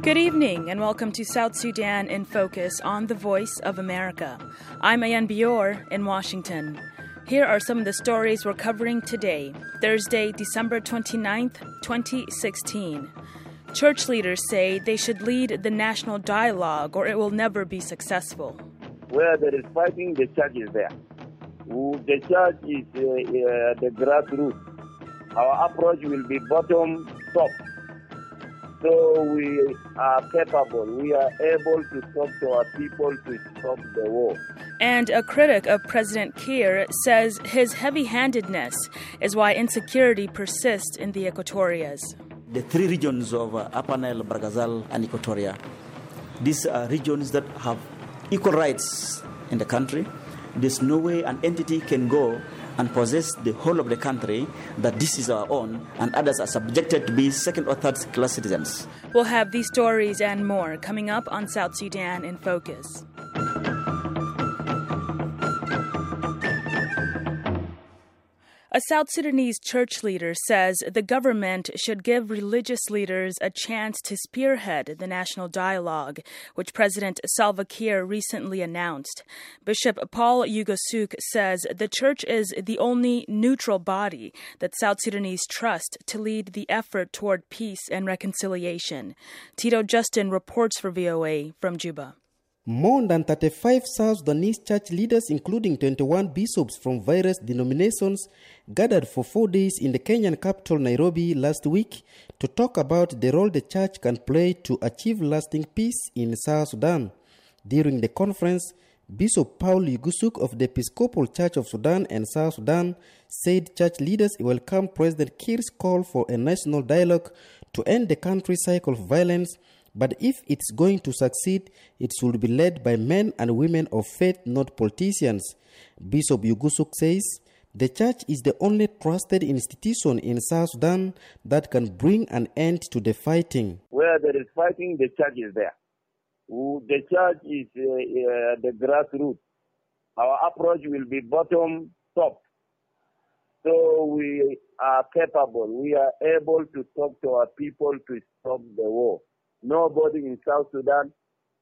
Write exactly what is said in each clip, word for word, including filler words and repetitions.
Good evening and welcome to South Sudan in Focus on The Voice of America. I'm Ayan Bior in Washington. Here are some of the stories we're covering today, Thursday, December twenty-ninth, twenty sixteen. Church leaders say they should lead the national dialogue or it will never be successful. Where there is fighting, the church is there. The church is uh, uh, the grassroots. Our approach will be bottom top. So we are capable, we are able to talk to our people to stop the war. And a critic of President Kiir says his heavy-handedness is why insecurity persists in the Equatorias. The three regions of uh, Upper Nile, Barghazal, and Equatoria, these are regions that have equal rights in the country. There's no way an entity can go and possess the whole of the country, that this is our own, and others are subjected to be second or third class citizens. We'll have these stories and more coming up on South Sudan in Focus. A South Sudanese church leader says the government should give religious leaders a chance to spearhead the national dialogue, which President Salva Kiir recently announced. Bishop Paul Yugosuk says the church is the only neutral body that South Sudanese trust to lead the effort toward peace and reconciliation. Tito Justin reports for V O A from Juba. More than thirty-five South Sudanese church leaders, including twenty-one bishops from various denominations, gathered for four days in the Kenyan capital Nairobi last week to talk about the role the church can play to achieve lasting peace in South Sudan. During the conference, Bishop Paul Yugusuk of the Episcopal Church of Sudan and South Sudan said church leaders welcome President Kiir's call for a national dialogue to end the country's cycle of violence. But if it's going to succeed, it should be led by men and women of faith, not politicians. Bishop Yugusuk says the church is the only trusted institution in South Sudan that can bring an end to the fighting. Where there is fighting, the church is there. The church is uh, uh, the grassroots. Our approach will be bottom top. So we are capable, we are able to talk to our people to stop the war. Nobody in South Sudan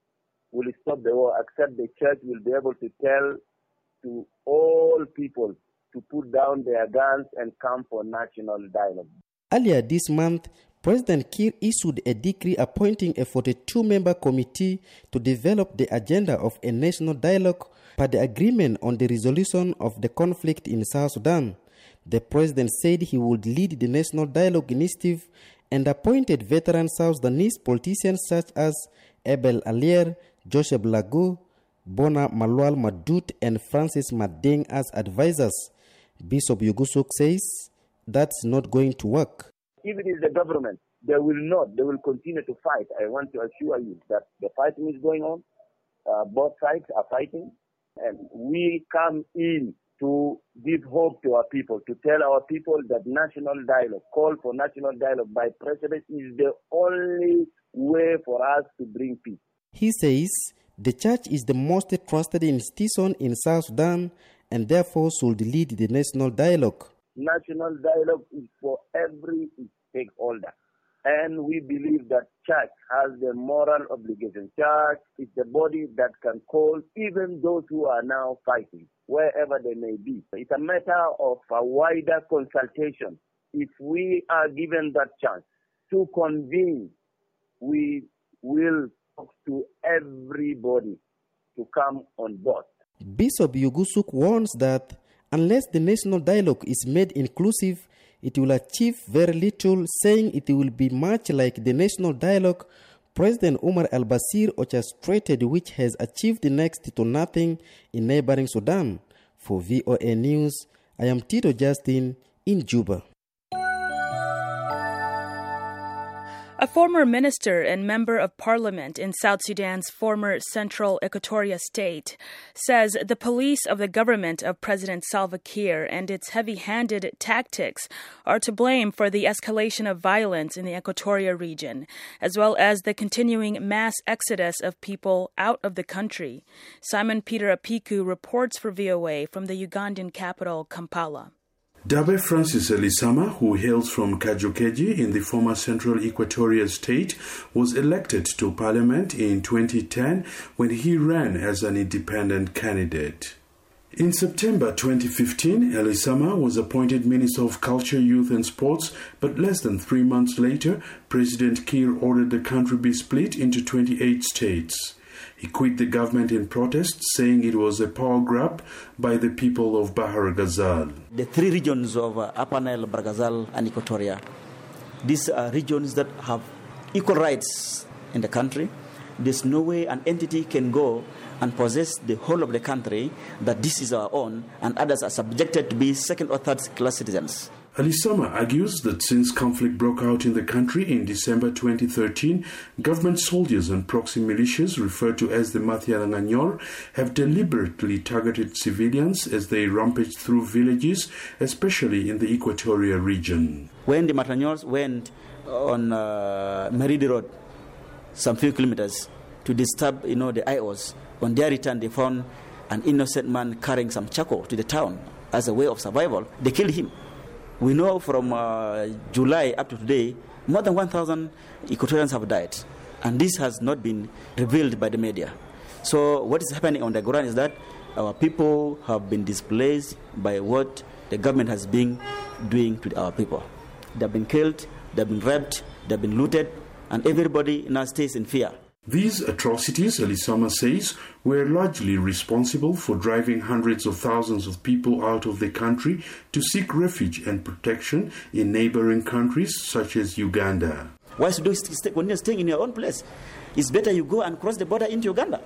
will stop the war except the church will be able to tell to all people to put down their guns and come for national dialogue. Earlier this month, President Kiir issued a decree appointing a forty-two member committee to develop the agenda of a national dialogue per the agreement on the resolution of the conflict in South Sudan. The president said he would lead the National Dialogue Initiative and appointed veteran South Sudanese politicians such as Abel Alier, Joseph Lagu, Bona Malwal Madut, and Francis Madeng as advisors. Bishop Yugusuk says that's not going to work. If it is the government, they will not. They will continue to fight. I want to assure you that the fighting is going on. Uh, both sides are fighting. And we come in to give hope to our people, to tell our people that national dialogue, call for national dialogue by President is the only way for us to bring peace. He says the church is the most trusted institution in South Sudan and therefore should lead the national dialogue. National dialogue is for every stakeholder. And we believe that church has the moral obligation. Church is the body that can call even those who are now fighting, wherever they may be. It's a matter of a wider consultation. If we are given that chance to convene, we will talk to everybody to come on board. Bishop Yugusuk warns that unless the national dialogue is made inclusive, it will achieve very little, saying it will be much like the national dialogue President Omar al-Bashir orchestrated, which has achieved next to nothing in neighboring Sudan. For V O A News, I am Tito Justin in Juba. A former minister and member of parliament in South Sudan's former Central Equatoria state says the police of the government of President Salva Kiir and its heavy-handed tactics are to blame for the escalation of violence in the Equatoria region, as well as the continuing mass exodus of people out of the country. Simon Peter Apiku reports for V O A from the Ugandan capital, Kampala. Dabe Francis Elisama, who hails from Kajokeji in the former Central Equatoria State, was elected to parliament in twenty ten when he ran as an independent candidate. In September twenty fifteen, Elisama was appointed Minister of Culture, Youth and Sports, but less than three months later, President Kiir ordered the country be split into twenty-eight states. He quit the government in protest, saying it was a power grab by the people of Bahar Ghazal. The three regions of uh, Upper Nile, Barghazal and Equatoria, these are regions that have equal rights in the country. There's no way an entity can go and possess the whole of the country, that this is our own, and others are subjected to be second or third class citizens. Elisama argues that since conflict broke out in the country in December twenty thirteen, government soldiers and proxy militias, referred to as the Mathialanganyor, have deliberately targeted civilians as they rampaged through villages, especially in the Equatoria region. When the Matanyors went on uh, Meridi Road, some few kilometers, to disturb, you know, the I Os, on their return they found an innocent man carrying some charcoal to the town as a way of survival. They killed him. We know from uh, July up to today, more than one thousand Equatorians have died. And this has not been revealed by the media. So what is happening on the ground is that our people have been displaced by what the government has been doing to our people. They have been killed, they have been raped, they have been looted, and everybody now stays in fear. These atrocities, Elisama says, were largely responsible for driving hundreds of thousands of people out of the country to seek refuge and protection in neighboring countries such as Uganda. Why should you stay, when you're staying in your own place? It's better you go and cross the border into Uganda,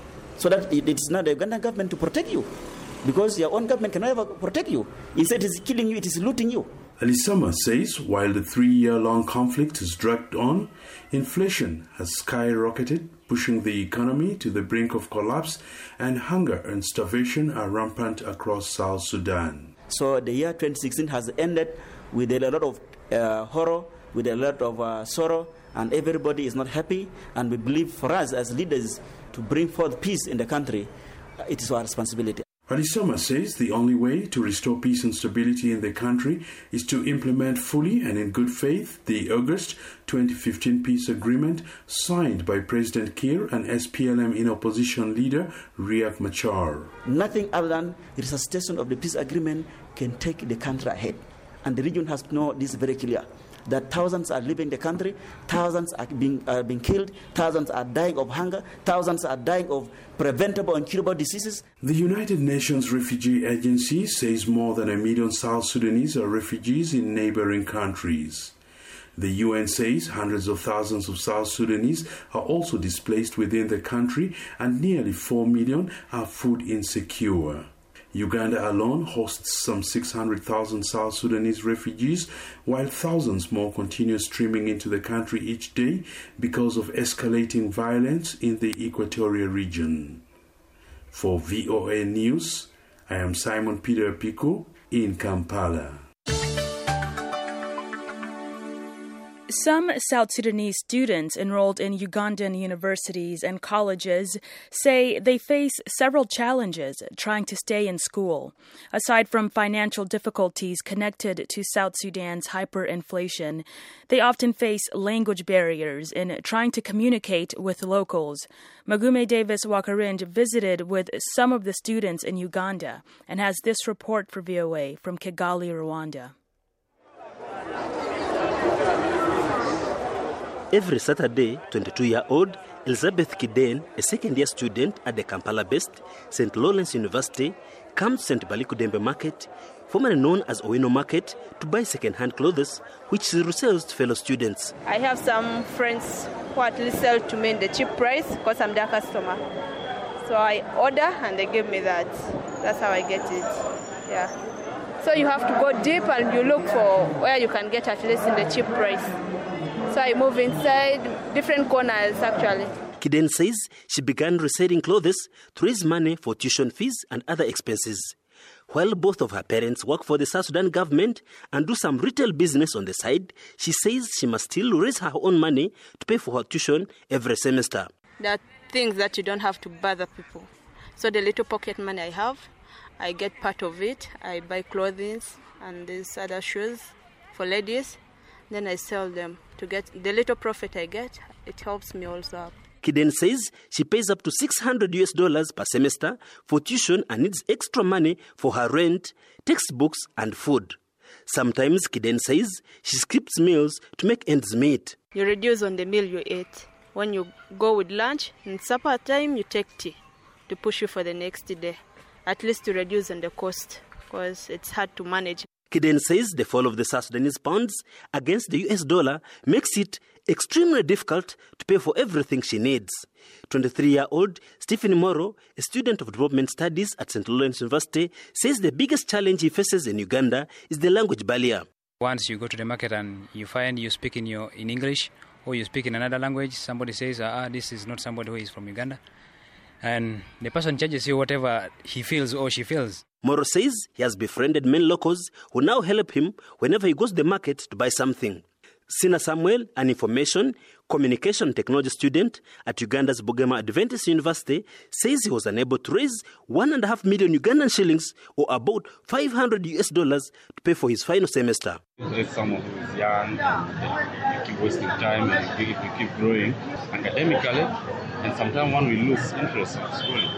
so that it, it's not the Ugandan government to protect you, because your own government can never protect you. Instead, it is killing you, it is looting you. Elisama says while the three-year-long conflict has dragged on, inflation has skyrocketed, pushing the economy to the brink of collapse, and hunger and starvation are rampant across South Sudan. So the year twenty sixteen has ended with a lot of uh, horror, with a lot of uh, sorrow, and everybody is not happy. And we believe for us as leaders to bring forth peace in the country, uh, it is our responsibility. Elisama says the only way to restore peace and stability in the country is to implement fully and in good faith the August twenty fifteen peace agreement signed by President Kiir and S P L M in opposition leader Riek Machar. Nothing other than the resuscitation of the peace agreement can take the country ahead. And the region has to know this very clear, that thousands are leaving the country, thousands are being, are being killed, thousands are dying of hunger, thousands are dying of preventable and curable diseases. The United Nations Refugee Agency says more than a million South Sudanese are refugees in neighboring countries. The U N says hundreds of thousands of South Sudanese are also displaced within the country, and nearly four million are food insecure. Uganda alone hosts some six hundred thousand South Sudanese refugees, while thousands more continue streaming into the country each day because of escalating violence in the Equatoria region. For V O A News, I am Simon Peter Pico in Kampala. Some South Sudanese students enrolled in Ugandan universities and colleges say they face several challenges trying to stay in school. Aside from financial difficulties connected to South Sudan's hyperinflation, they often face language barriers in trying to communicate with locals. Magume Davis Wakarinj visited with some of the students in Uganda and has this report for V O A from Kigali, Rwanda. Every Saturday, twenty-two-year-old Elizabeth Kiden, a second-year student at the Kampala-based Saint Lawrence University, comes to Saint Balikudembe Market, formerly known as Owino Market, to buy second-hand clothes, which she resells to fellow students. I have some friends who at least sell to me in the cheap price because I'm their customer. So I order and they give me that. That's how I get it. Yeah. So you have to go deep and you look for where you can get at least in the cheap price. So I move inside different corners actually. Kiden says she began reselling clothes to raise money for tuition fees and other expenses. While both of her parents work for the South Sudan government and do some retail business on the side, she says she must still raise her own money to pay for her tuition every semester. There are things that you don't have to bother people. So the little pocket money I have, I get part of it. I buy clothing, and these other shoes for ladies. Then I sell them to get the little profit I get. It helps me also up. Kiden says she pays up to six hundred U S dollars per semester for tuition and needs extra money for her rent, textbooks, and food. Sometimes Kiden says she skips meals to make ends meet. You reduce on the meal you eat. When you go with lunch, in supper time you take tea to push you for the next day. At least to reduce on the cost, because it's hard to manage. Kiden says the fall of the South Sudanese pounds against the U S dollar makes it extremely difficult to pay for everything she needs. twenty-three-year-old Stephen Moro, a student of development studies at Saint Lawrence University, says the biggest challenge he faces in Uganda is the language barrier. Once you go to the market and you find you speak in, your, in English or you speak in another language, somebody says, ah, this is not somebody who is from Uganda. And the person charges you whatever he feels or she feels. Moro says he has befriended many locals who now help him whenever he goes to the market to buy something. Sina Samuel, an information communication technology student at Uganda's Bugema Adventist University, says he was unable to raise one and a half million Ugandan shillings, or about five hundred U S dollars, to pay for his final semester. There's someone who is young, we keep wasting time and we keep, we keep growing academically, and sometimes one will lose interest in schooling.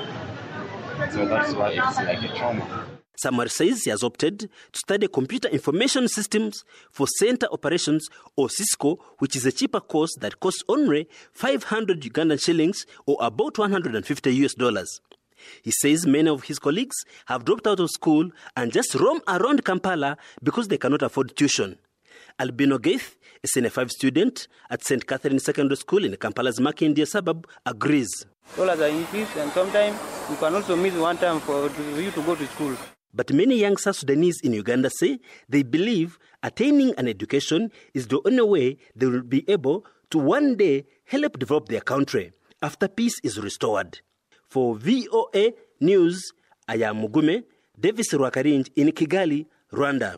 So that's why it's like a trauma. Samuel says he has opted to study computer information systems for center operations, or Cisco, which is a cheaper course that costs only five hundred Ugandan shillings, or about one hundred fifty U S dollars. He says many of his colleagues have dropped out of school and just roam around Kampala because they cannot afford tuition. Albino Gaith, a senior five student at Saint Catherine Secondary School in Kampala's Makindye suburb, agrees. Dollars are increased, and sometimes you can also miss one time for you to go to school. But many young South Sudanese in Uganda say they believe attaining an education is the only way they will be able to one day help develop their country after peace is restored. For V O A News, I am Mugume, Davis Rwakarinj in Kigali, Rwanda.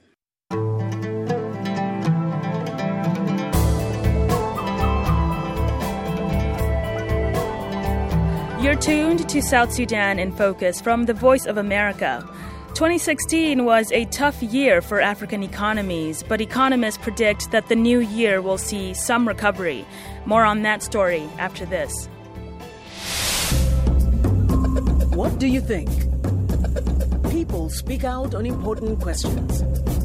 You're tuned to South Sudan in Focus from the Voice of America. twenty sixteen was a tough year for African economies, but economists predict that the new year will see some recovery. More on that story after this. What do you think? People speak out on important questions.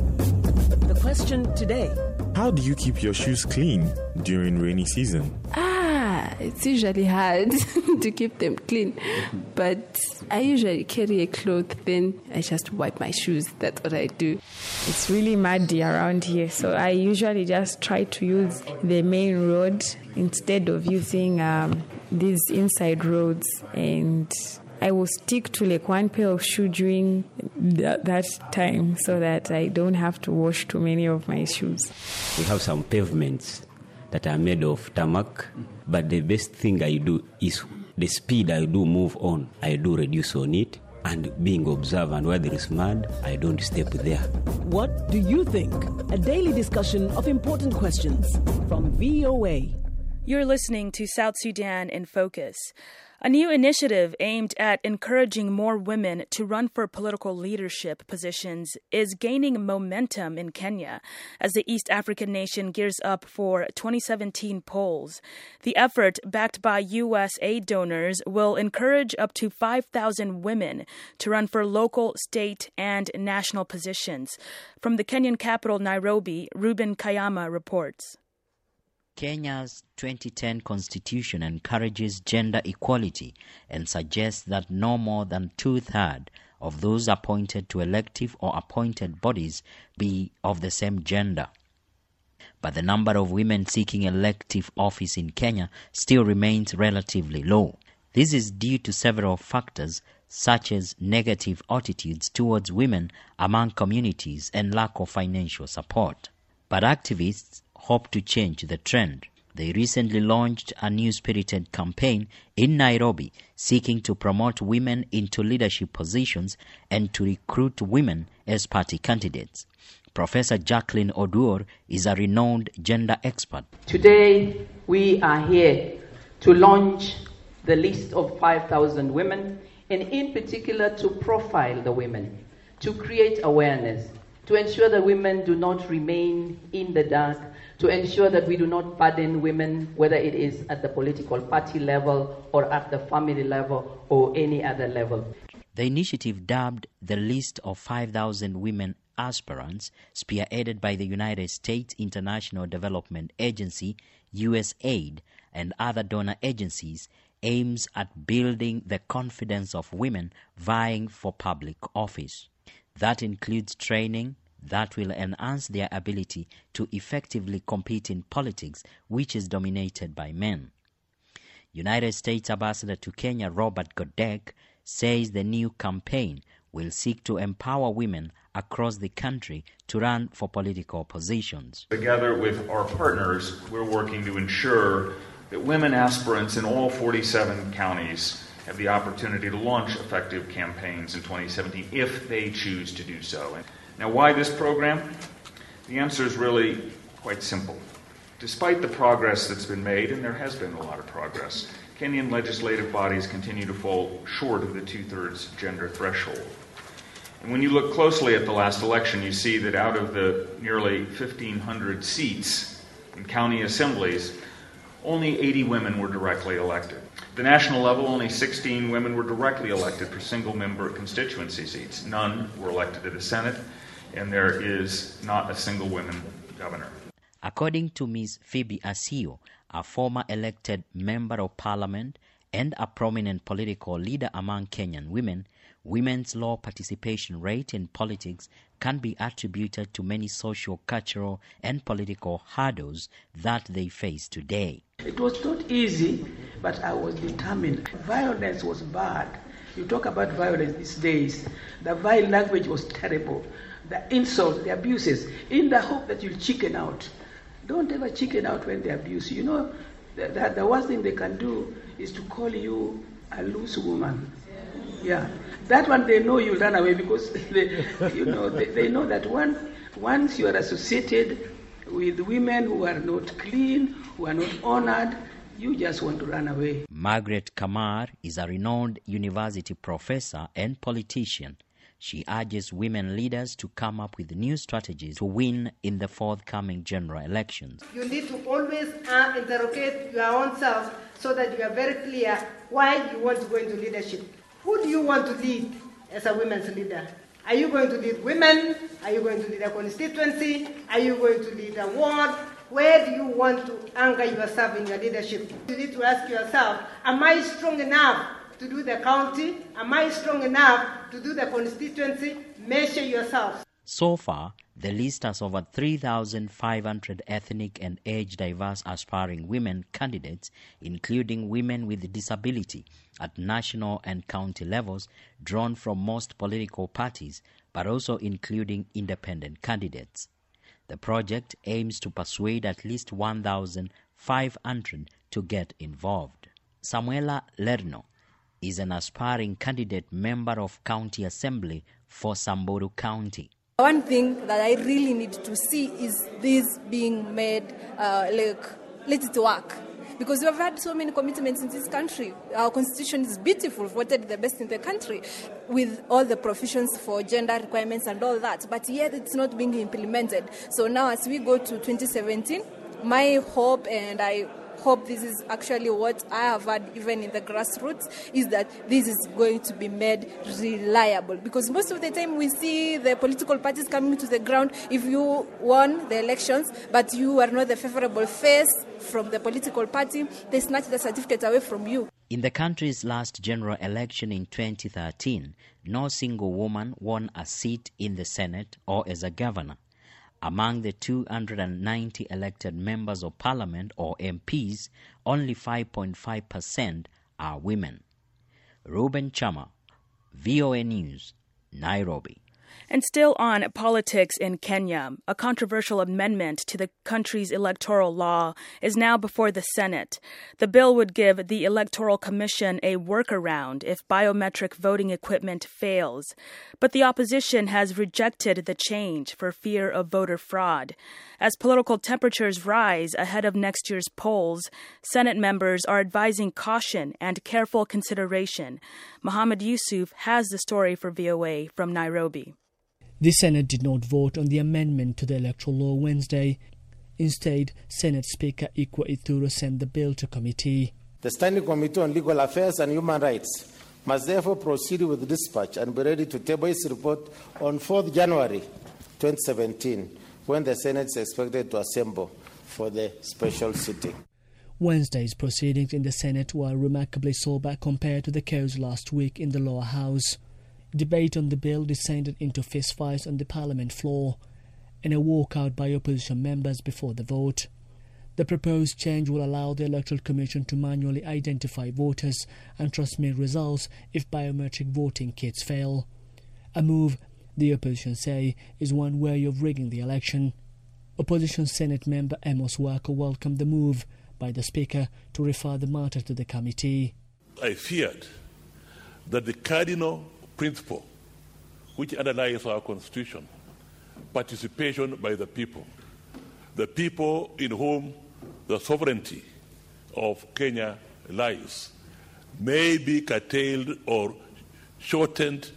The question today: how do you keep your shoes clean during rainy season? Ah, it's usually hard to keep them clean. But I usually carry a cloth, then I just wipe my shoes. That's what I do. It's really muddy around here, so I usually just try to use the main road instead of using um, these inside roads. And I will stick to like one pair of shoes during th- that time so that I don't have to wash too many of my shoes. We have some pavements that are made of tarmac, but the best thing I do is the speed I do move on. I do reduce on it, and being observant where there is mud, I don't step there. What do you think? A daily discussion of important questions from V O A. You're listening to South Sudan in Focus. A new initiative aimed at encouraging more women to run for political leadership positions is gaining momentum in Kenya as the East African nation gears up for twenty seventeen polls. The effort, backed by U S aid donors, will encourage up to five thousand women to run for local, state, and national positions. From the Kenyan capital, Nairobi, Ruben Kayama reports. Kenya's twenty ten constitution encourages gender equality and suggests that no more than two-thirds of those appointed to elective or appointed bodies be of the same gender. But the number of women seeking elective office in Kenya still remains relatively low. This is due to several factors such as negative attitudes towards women among communities and lack of financial support. But activists hope to change the trend. They recently launched a new spirited campaign in Nairobi seeking to promote women into leadership positions and to recruit women as party candidates. Professor Jacqueline Oduor is a renowned gender expert. Today, we are here to launch the list of five thousand women, and in particular to profile the women, to create awareness, to ensure that women do not remain in the dark, to ensure that we do not burden women, whether it is at the political party level or at the family level or any other level. The initiative, dubbed the List of five thousand Women Aspirants, spearheaded by the United States International Development Agency, U S A I D, and other donor agencies, aims at building the confidence of women vying for public office. That includes training that will enhance their ability to effectively compete in politics, which is dominated by men. United States Ambassador to Kenya, Robert Godek, says the new campaign will seek to empower women across the country to run for political positions. Together with our partners, we're working to ensure that women aspirants in all forty-seven counties have the opportunity to launch effective campaigns in twenty seventeen if they choose to do so. Now, why this program? The answer is really quite simple. Despite the progress that's been made, and there has been a lot of progress, Kenyan legislative bodies continue to fall short of the two-thirds gender threshold. And when you look closely at the last election, you see that out of the nearly fifteen hundred seats in county assemblies, only eighty women were directly elected. At the national level, only sixteen women were directly elected for single-member constituency seats. None were elected to the Senate, and there is not a single woman governor. According to Miz Phoebe Asio, a former elected member of parliament and a prominent political leader among Kenyan women, women's low participation rate in politics can be attributed to many social, cultural, and political hurdles that they face today. It was not easy, but I was determined. Violence was bad. You talk about violence these days. The vile language was terrible. The insults, the abuses, in the hope that you'll chicken out. Don't ever chicken out when they abuse you. You know, the, the, the worst thing they can do is to call you a loose woman. Yeah, that one they know you'll run away because they, you know they, they know that one, once you are associated with women who are not clean, who are not honored, you just want to run away. Margaret Kamar is a renowned university professor and politician. She urges women leaders to come up with new strategies to win in the forthcoming general elections. You need to always uh, interrogate your own self so that you are very clear why you want to go into leadership. Who do you want to lead as a women's leader? Are you going to lead women? Are you going to lead a constituency? Are you going to lead a ward? Where do you want to anchor yourself in your leadership? You need to ask yourself, am I strong enough to do the county? Am I strong enough to do the constituency? Measure yourself. So far, the list has over three thousand five hundred ethnic and age-diverse aspiring women candidates, including women with disability, at national and county levels, drawn from most political parties, but also including independent candidates. The project aims to persuade at least one thousand five hundred to get involved. Samuela Lerno is an aspiring candidate member of County Assembly for Samburu County. One thing that I really need to see is this being made, uh, like, let it work. Because we have had so many commitments in this country. Our constitution is beautiful, voted the best in the country, with all the provisions for gender requirements and all that. But yet it's not being implemented. So now as we go to twenty seventeen, my hope, and I hope this is actually what I have heard even in the grassroots, is that this is going to be made reliable. Because most of the time we see the political parties coming to the ground, if you won the elections but you are not the favorable face from the political party, they snatch the certificate away from you. In the country's last general election in twenty thirteen, no single woman won a seat in the Senate or as a governor. Among the two hundred ninety elected members of parliament, or M Ps, only five point five percent are women. Ruben Chama, V O A News, Nairobi. And still on politics in Kenya, a controversial amendment to the country's electoral law is now before the Senate. The bill would give the Electoral Commission a workaround if biometric voting equipment fails. But the opposition has rejected the change for fear of voter fraud. As political temperatures rise ahead of next year's polls, Senate members are advising caution and careful consideration. Mohammed Yusuf has the story for V O A from Nairobi. The Senate did not vote on the amendment to the electoral law Wednesday. Instead, Senate Speaker Ikwa Ithuru sent the bill to committee. The Standing Committee on Legal Affairs and Human Rights must therefore proceed with dispatch and be ready to table its report on fourth January twenty seventeen, when the Senate is expected to assemble for the special sitting. Wednesday's proceedings in the Senate were remarkably sober compared to the chaos last week in the lower house. Debate on the bill descended into fistfights on the parliament floor and a walkout by opposition members before the vote. The proposed change will allow the Electoral Commission to manually identify voters and transmit results if biometric voting kits fail. A move, the opposition say, is one way of rigging the election. Opposition Senate member Amos Wako welcomed the move by the Speaker to refer the matter to the committee. I feared that the cardinal principle which underlies our Constitution, participation by the people, the people in whom the sovereignty of Kenya lies, may be curtailed or shortened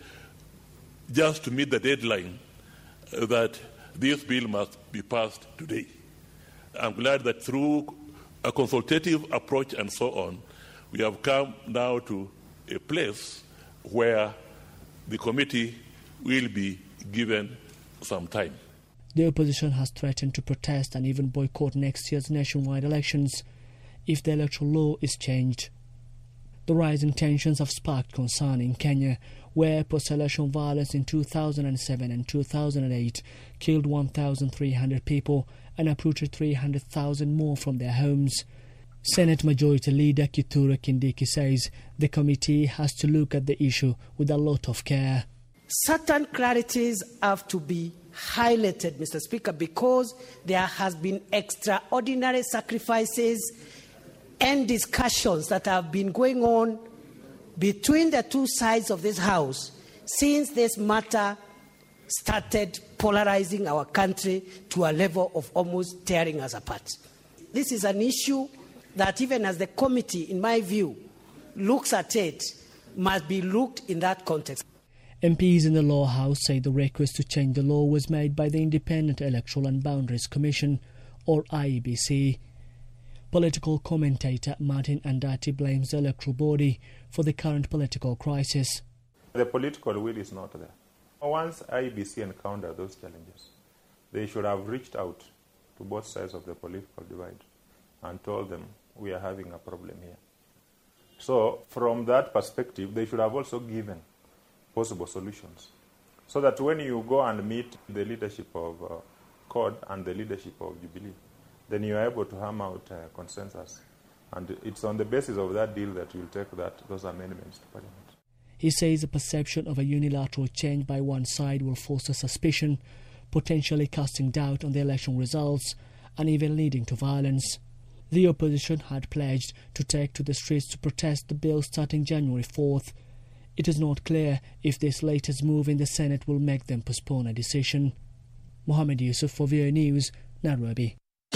just to meet the deadline that this bill must be passed today. I'm glad that through a consultative approach and so on, we have come now to a place where the committee will be given some time. The opposition has threatened to protest and even boycott next year's nationwide elections if the electoral law is changed. The rising tensions have sparked concern in Kenya, where post-election violence in two thousand seven and two thousand eight killed one thousand three hundred people and uprooted three hundred thousand more from their homes. Senate Majority Leader Kithure Kindiki says the committee has to look at the issue with a lot of care. Certain clarities have to be highlighted, Mister Speaker, because there has been extraordinary sacrifices and discussions that have been going on between the two sides of this House since this matter started polarizing our country to a level of almost tearing us apart. This is an issue that even as the committee, in my view, looks at it, must be looked in that context. M Ps in the Law House say the request to change the law was made by the Independent Electoral and Boundaries Commission, or I E B C. Political commentator Martin Andati blames the electoral body for the current political crisis. The political will is not there. Once I E B C encountered those challenges, they should have reached out to both sides of the political divide and told them, we are having a problem here. So from that perspective, they should have also given possible solutions, so that when you go and meet the leadership of uh, C O D and the leadership of Jubilee, then you are able to hammer out uh, consensus. And it's on the basis of that deal that you'll take that those amendments to Parliament. He says the perception of a unilateral change by one side will foster suspicion, potentially casting doubt on the election results and even leading to violence. The opposition had pledged to take to the streets to protest the bill starting January fourth. It is not clear if this latest move in the Senate will make them postpone a decision. Mohammed Yusuf for V O A News, Nairobi.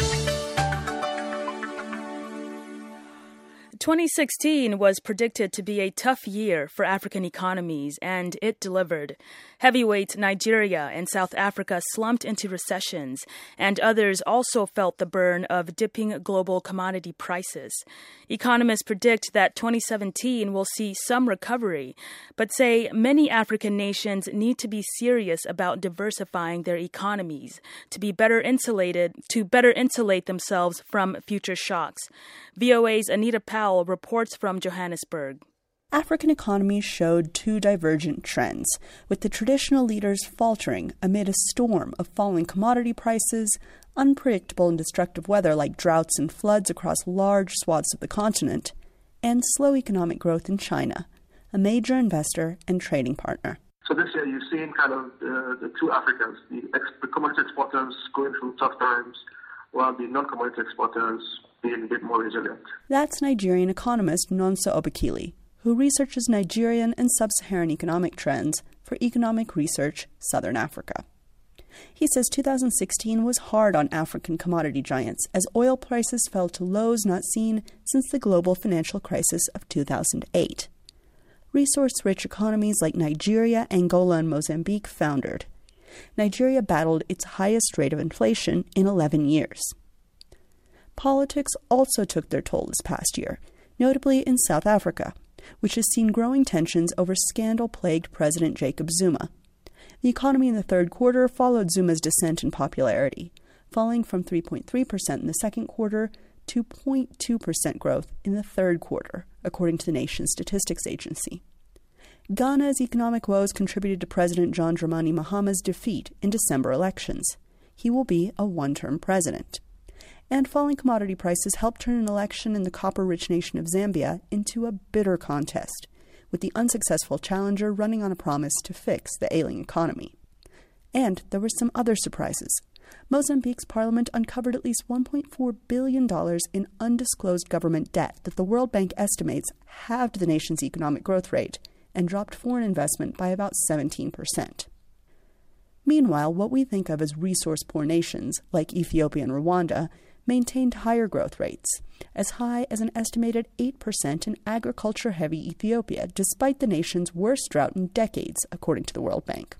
twenty sixteen was predicted to be a tough year for African economies, and it delivered. Heavyweight Nigeria and South Africa slumped into recessions, and others also felt the burn of dipping global commodity prices. Economists predict that twenty seventeen will see some recovery, but say many African nations need to be serious about diversifying their economies to be better insulated, to better insulate themselves from future shocks. V O A's Anita Powell reports from Johannesburg. African economies showed two divergent trends, with the traditional leaders faltering amid a storm of falling commodity prices, unpredictable and destructive weather like droughts and floods across large swaths of the continent, and slow economic growth in China, a major investor and trading partner. So this year you've seen kind of the, the two Africans, the, ex- the commodity exporters going through tough times, while the non-commodity exporters being a bit more resilient. That's Nigerian economist Nonso Obakili, who researches Nigerian and sub-Saharan economic trends for Economic Research Southern Africa. He says two thousand sixteen was hard on African commodity giants as oil prices fell to lows not seen since the global financial crisis of two thousand eight. Resource-rich economies like Nigeria, Angola, and Mozambique foundered. Nigeria battled its highest rate of inflation in eleven years. Politics also took their toll this past year, notably in South Africa, which has seen growing tensions over scandal-plagued President Jacob Zuma. The economy in the third quarter followed Zuma's descent in popularity, falling from three point three percent in the second quarter to zero point two percent growth in the third quarter, according to the nation's statistics agency. Ghana's economic woes contributed to President John Dramani Mahama's defeat in December elections. He will be a one-term president. And falling commodity prices helped turn an election in the copper-rich nation of Zambia into a bitter contest, with the unsuccessful challenger running on a promise to fix the ailing economy. And there were some other surprises. Mozambique's parliament uncovered at least one point four billion dollars in undisclosed government debt that the World Bank estimates halved the nation's economic growth rate and dropped foreign investment by about seventeen percent. Meanwhile, what we think of as resource-poor nations, like Ethiopia and Rwanda, maintained higher growth rates, as high as an estimated eight percent in agriculture-heavy Ethiopia, despite the nation's worst drought in decades, according to the World Bank.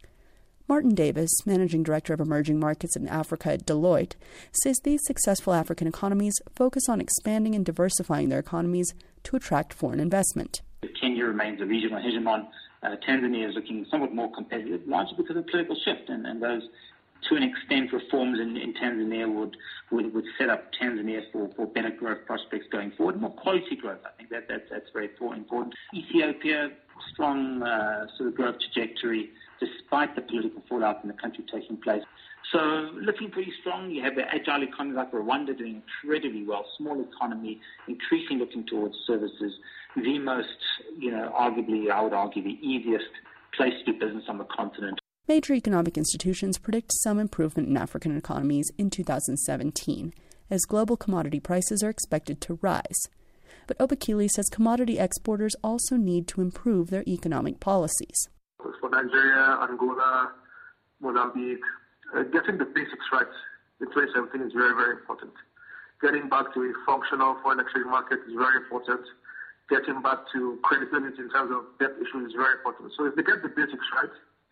Martin Davis, Managing Director of Emerging Markets in Africa at Deloitte, says these successful African economies focus on expanding and diversifying their economies to attract foreign investment. Kenya remains a regional hegemon. Uh, Tanzania is looking somewhat more competitive, largely because of political shift, and, and those, to an extent, reforms in, in Tanzania would, would would set up Tanzania for, for better growth prospects going forward, more quality growth. I think that, that that's very important. Ethiopia, strong uh, sort of growth trajectory, despite the political fallout in the country taking place. So looking pretty strong. You have the agile economy like Rwanda doing incredibly well, small economy, increasingly looking towards services. The most, you know, arguably, I would argue, the easiest place to do business on the continent. Major economic institutions predict some improvement in African economies in two thousand seventeen, as global commodity prices are expected to rise. But Obakili says commodity exporters also need to improve their economic policies. For Nigeria, Angola, Mozambique, uh, getting the basics right in twenty seventeen is very, very important. Getting back to a functional foreign exchange market is very important. Getting back to credibility in terms of debt issues is very important. So if they get the basics right,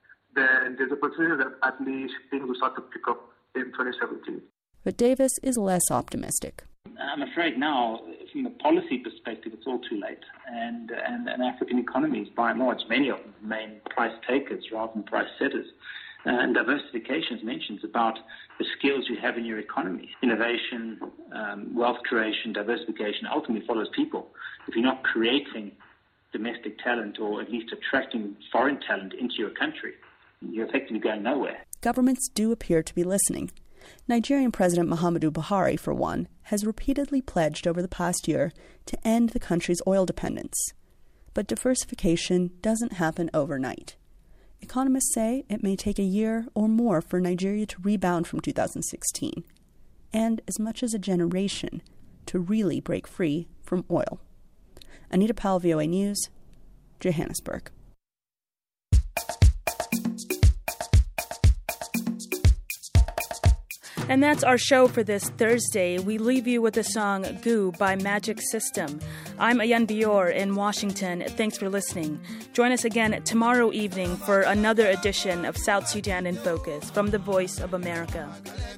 then there's a opportunity that at least things will start to pick up in twenty seventeen. But Davis is less optimistic. I'm afraid now, from a policy perspective, it's all too late. And, and, and African economies, by and large, many of them remain price takers rather than price setters. Uh, and diversification, as mentioned, is about the skills you have in your economy. Innovation, um, wealth creation, diversification ultimately follows people. If you're not creating domestic talent or at least attracting foreign talent into your country, you're effectively going nowhere. Governments do appear to be listening. Nigerian President Muhammadu Buhari, for one, has repeatedly pledged over the past year to end the country's oil dependence. But diversification doesn't happen overnight. Economists say it may take a year or more for Nigeria to rebound from two thousand sixteen, and as much as a generation to really break free from oil. Anita Powell, V O A News, Johannesburg. And that's our show for this Thursday. We leave you with the song Goo by Magic System. I'm Ayan Bior in Washington. Thanks for listening. Join us again tomorrow evening for another edition of South Sudan in Focus from the Voice of America.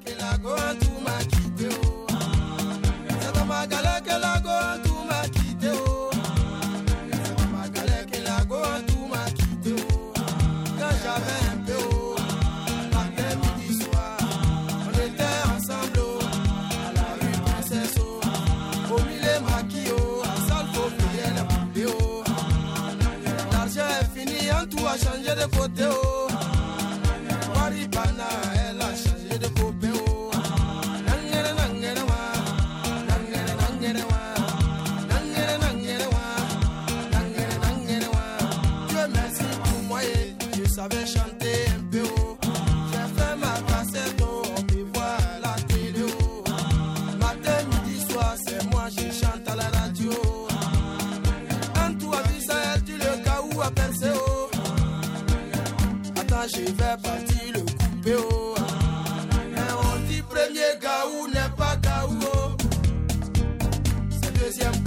Tout a changé de côté, oh. Waribana, elle a changé de côté, oh. Nangere, nangere, wa. Nangere, nangere, wa. Nangere, nangere, wa. Nangere, nangere, wa. Dieu merci pour moi, je savais chanter un peu, oh. J'ai fait ma cassette, oh. On peut voir la télé, oh. Matin, midi, soir, c'est moi, je chante à la radio. Quand tu as vu ça, tu le cas où a percé, oh. Je vais partir le couper, oh. Mais on dit premier gaou n'est pas gaou, oh. C'est deuxième